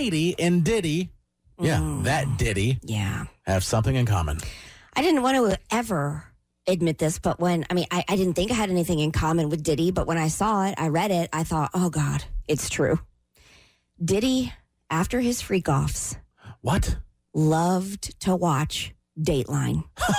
Katie and Diddy, that Diddy, have something in common. I didn't want to ever admit this, but I didn't think I had anything in common with Diddy, but when I saw it, I read it, I thought, oh God, it's true. Diddy, after his freak-offs, What? loved to watch Dateline.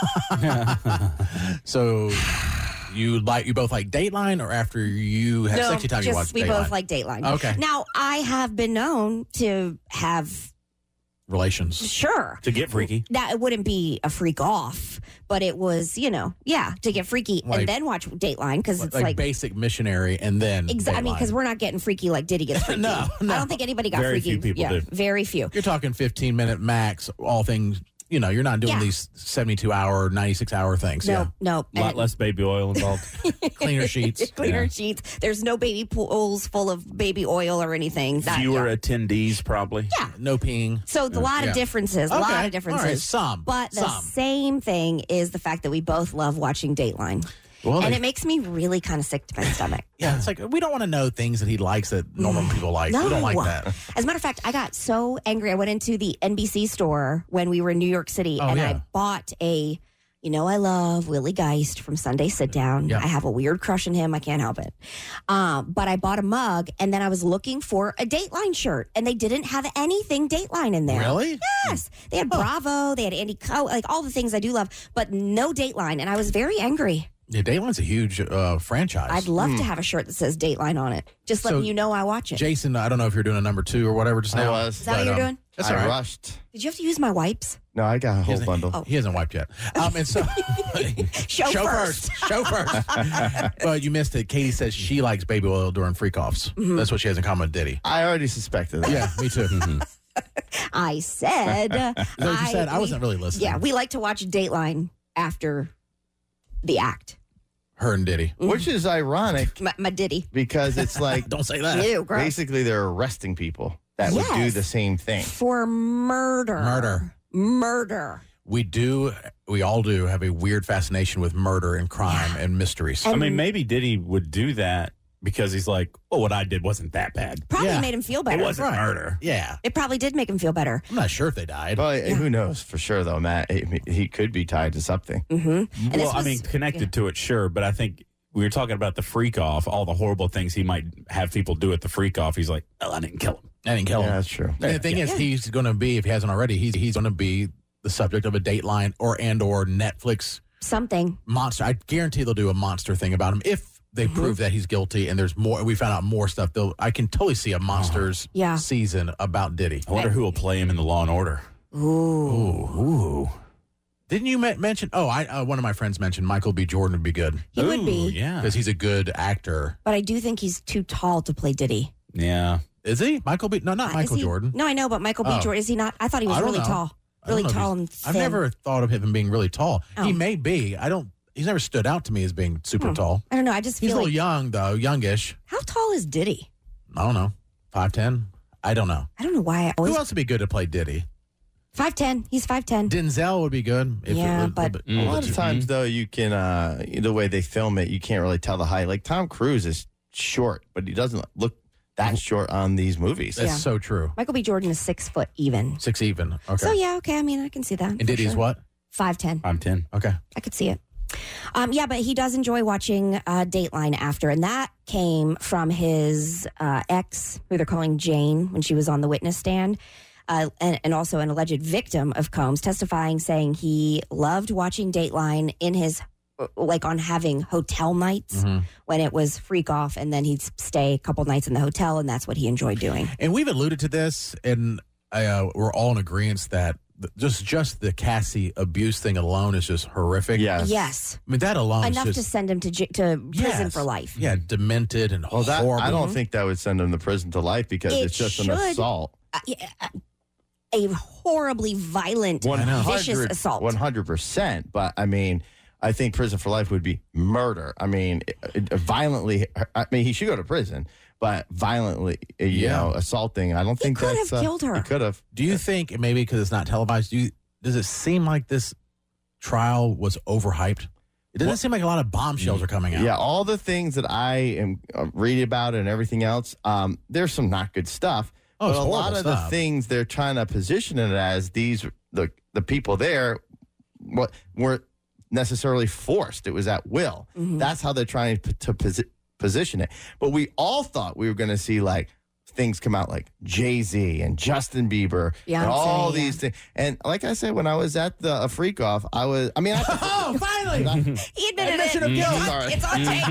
So you both like Dateline, or after you have sexy time you watch we Dateline? both like Dateline. Okay. Now, I have been known to have, Relations. sure, To get freaky. that it wouldn't be a freak off, but it was, to get freaky Like- and then watch Dateline, because it's like basic missionary and then exactly. I mean, Dateline. because we're not getting freaky like Diddy gets freaky. No. I don't think anybody got Very freaky. few people did. Very few. You're talking 15-minute max, all things, you're not doing Yeah. these 72-hour, 96-hour things. No. A lot less baby oil involved. Cleaner sheets. Cleaner sheets. There's no baby pools full of baby oil or anything. Fewer attendees, probably. Yeah. No peeing. So a lot of differences. A Okay. lot of differences. All right, some. But the same thing is the fact that we both love watching Dateline. Well, And it makes me really kind of sick to my stomach. Yeah, it's like we don't want to know things that he likes that normal people like. No. We don't like that. As a matter of fact, I got so angry. I went into the NBC store when we were in New York City, and I bought I love Willie Geist from Sunday Sit Down. Yeah. I have a weird crush on him. I can't help it. But I bought a mug, and then I was looking for a Dateline shirt, and they didn't have anything Dateline in there. Really? Yes. They had Bravo, they had Andy Coe, like all the things I do love, but no Dateline, and I was very angry. Yeah, Dateline's a huge franchise. I'd love to have a shirt that says Dateline on it. Just letting you know I watch it. Jason, I don't know if you're doing a number 2 or whatever just now. I was. Is that what you're doing? That's all right. rushed. Did you have to use my wipes? No, I got a whole bundle. He hasn't wiped yet. And so, Show first. Show first. But you missed it. Katie says she likes baby oil during freak-offs. Mm-hmm. That's what she has in common with Diddy. I already suspected that. Yeah, me too. I said. Is that what you said? I wasn't really listening. Yeah, we like to watch Dateline after the act. Her and Diddy. Which is ironic My Diddy. because it's like Don't say that. Ew, gross. basically they're arresting people that would do Yes. the same thing. For murder. Murder. We all do have a weird fascination with murder and crime and mysteries. I mean, maybe Diddy would do that because he's like, oh, what I did wasn't that bad. Probably Yeah. made him feel It better. wasn't murder. Yeah. It probably did make him feel better. I'm not sure if they died. Well, who knows for sure though, Matt? He could be tied to something. Mm-hmm. Well, I mean, connected to it, sure, but I think we were talking about the freak off, all the horrible things he might have people do at the freak off. He's like, oh, I didn't kill him. I didn't kill Yeah, him. that's true. And the thing is, he's going to be, if he hasn't already, he's going to be the subject of a Dateline or Netflix Something. monster. I guarantee they'll do a monster thing about him if they prove that he's guilty and there's more. We found out more stuff. I can totally see a monsters season about Diddy. I wonder who will play him in the Law and Order. Ooh. Didn't you mention? One of my friends mentioned Michael B. Jordan would be good He would be. Yeah. because he's a good actor. But I do think he's too tall to play Diddy. Yeah. Is he? Michael B. No, not Is Michael he? Jordan. No, I know, but Michael B. Oh. Jordan, is he not? I thought he was I don't really know. tall. I don't Really know if tall he's- and thin. I've never thought of him being really tall. Oh. He may be. He's never stood out to me as being super tall. I don't know. I just He's a feel little like. young though, youngish. How tall is Diddy? I don't know, 5'10". I don't know. I don't know why I Who always. else would be good to play Diddy? 5'10". He's 5'10". Denzel would be good. Yeah, but- A lot of times though, you can the way they film it, you can't really tell the height. Like Tom Cruise is short, but he doesn't look that short on these movies. That's Yeah. so true. Michael B. Jordan is 6 foot even. 6 even. Okay. So yeah, okay. I mean, I can see that. And for Diddy's sure. what? 5'10". I'm 10. Okay. I could see it. Yeah, but he does enjoy watching Dateline after, and that came from his ex, who they're calling Jane, when she was on the witness stand, and also an alleged victim of Combs, testifying, saying he loved watching Dateline in his, like on having hotel nights when it was freak off, and then he'd stay a couple nights in the hotel, and that's what he enjoyed doing. And we've alluded to this, and we're all in agreement that just the Cassie abuse thing alone is just horrific. Yes. Yes. I mean, that alone Enough is to just, send him to prison Yes. for life. Yeah, demented and Well, that horrible. I don't think that would send him to prison to life because It it's just an should. assault. A horribly violent, vicious assault. 100%. But I mean, I think prison for life would be murder. I mean, violently. I mean, he should go to prison, but violently, you know, assaulting. I don't think could that's have killed her. He could have. Do you think maybe because it's not televised? Does it seem like this trial was overhyped? It doesn't seem like a lot of bombshells are coming out. Yeah, all the things that I am reading about and everything else. There's some not good stuff, Oh, but a lot of the things they're trying to position it as, the people there weren't necessarily forced. It was at will. Mm-hmm. That's how they're trying to position it. But we all thought we were going to see like things come out like Jay-Z and Justin Bieber and all these things. And like I said, when I was at the Freak Off, finally! He admitted it. It's on tape.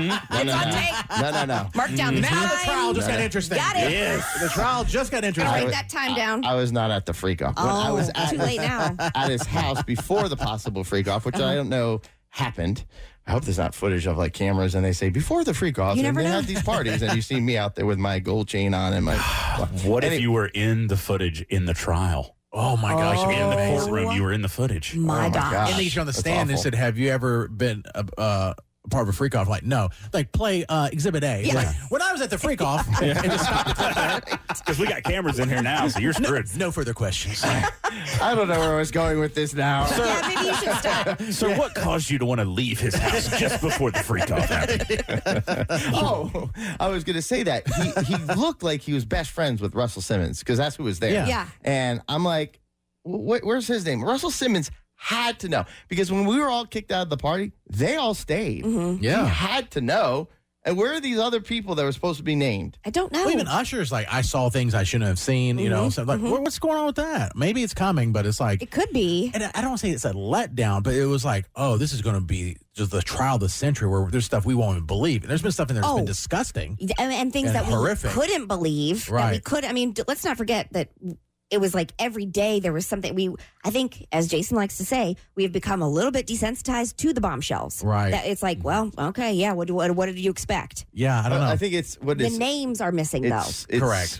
No. Mark down the time. Now the trial just got interesting. Got it. Yes. The trial just got interesting. Write that time down. I was not at the Freak Off. I was too late now. At his house before the possible Freak Off, which I don't know happened. I hope there's not footage of like cameras and they say before the Freak Off and they had these parties and you see me out there with my gold chain on and my what if you were in the footage in the trial? Oh my gosh. In the courtroom, you were in the footage. My gosh. And then you're on the stand and said, have you ever been part of a Freak Off? Like, no. Like, play Exhibit A. Yeah. Like, when I was at the Freak Off, and just stopped because we got cameras in here now, so you're screwed. No further questions. I don't know where I was going with this now. Yeah, maybe you should stop. So what caused you to want to leave his house just before the Freak Off happened? Oh, I was going to say that. He looked like he was best friends with Russell Simmons because that's who was there. Yeah. And I'm like, where's his name? Russell Simmons had to know because when we were all kicked out of the party, they all stayed. Mm-hmm. Yeah. He had to know. And where are these other people that were supposed to be named? I don't know. Well, even Usher's like, I saw things I shouldn't have seen, you know. So like, what's going on with that? Maybe it's coming, but it's like it could be. And I don't want to say it's a letdown, but it was like, oh, this is going to be just the trial of the century where there's stuff we won't even believe. And there's been stuff in there that's been disgusting and things that horrific. We couldn't believe. Right. That we could. I mean, let's not forget that. It was like every day there was something I think, as Jason likes to say, we have become a little bit desensitized to the bombshells. Right. That it's like, well, okay, yeah, what did you expect? Yeah, I don't know. I think it's the names are missing, though. It's correct.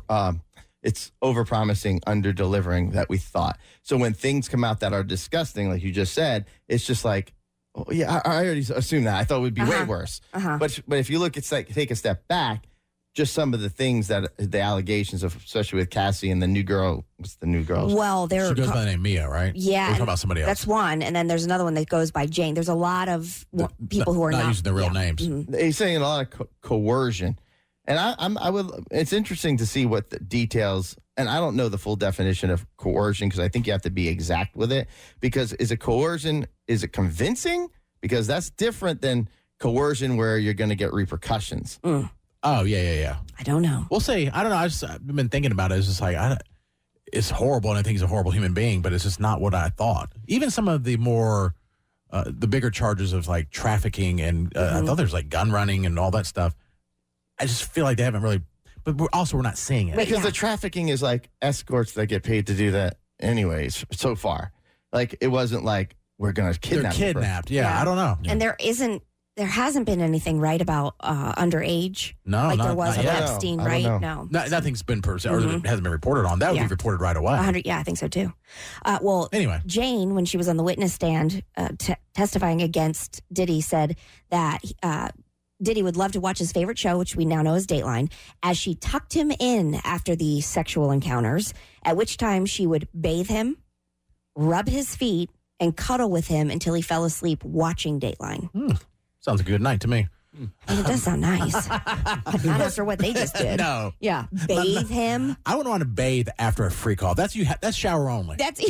It's over-promising, under-delivering that we thought. So when things come out that are disgusting, like you just said, it's just like, oh, yeah, I already assumed that. I thought it would be way worse. But if you look, it's like take a step back, just some of the things that the allegations of, especially with Cassie and the new girl. What's the new girl? Well, she goes by the name Mia, right? Yeah, we're talking about somebody else. That's one, and then there's another one that goes by Jane. There's a lot of people who are not using their real names. Mm-hmm. He's saying a lot of coercion, and I would. It's interesting to see what the details. And I don't know the full definition of coercion because I think you have to be exact with it. Because is it coercion? Is it convincing? Because that's different than coercion where you're going to get repercussions. Oh, yeah. I don't know. We'll see. I don't know. I've been thinking about it. It's just like, it's horrible, and I think he's a horrible human being, but it's just not what I thought. Even some of the more, the bigger charges of like trafficking and I thought there's like gun running and all that stuff. I just feel like they haven't really, but we're not seeing it. Because the trafficking is like escorts that get paid to do that anyways, so far. Like, it wasn't like, we're going to kidnap They're kidnapped. Yeah, I don't know. And there hasn't been anything right about underage. No, like there was on Epstein, right? No, nothing's been or hasn't been reported on. That would be reported right away. 100, I think so too. Anyway, Jane, when she was on the witness stand testifying against Diddy, said that Diddy would love to watch his favorite show, which we now know as Dateline, as she tucked him in after the sexual encounters. At which time she would bathe him, rub his feet, and cuddle with him until he fell asleep watching Dateline. Sounds a good night to me. And it does sound nice. But not after what they just did. No. Yeah. Bathe him. I wouldn't want to bathe after a freak off. That's shower only. That's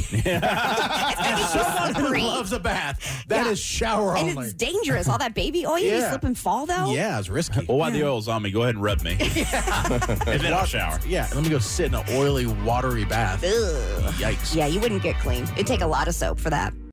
someone who loves a bath. That is shower only. And it's dangerous. All that baby oil, you slip and fall, though. Yeah, it's risky. Well, while the oil's on me, go ahead and rub me. And then I'll shower. Yeah, let me go sit in an oily, watery bath. Ugh. Yikes. Yeah, you wouldn't get clean. It'd take a lot of soap for that.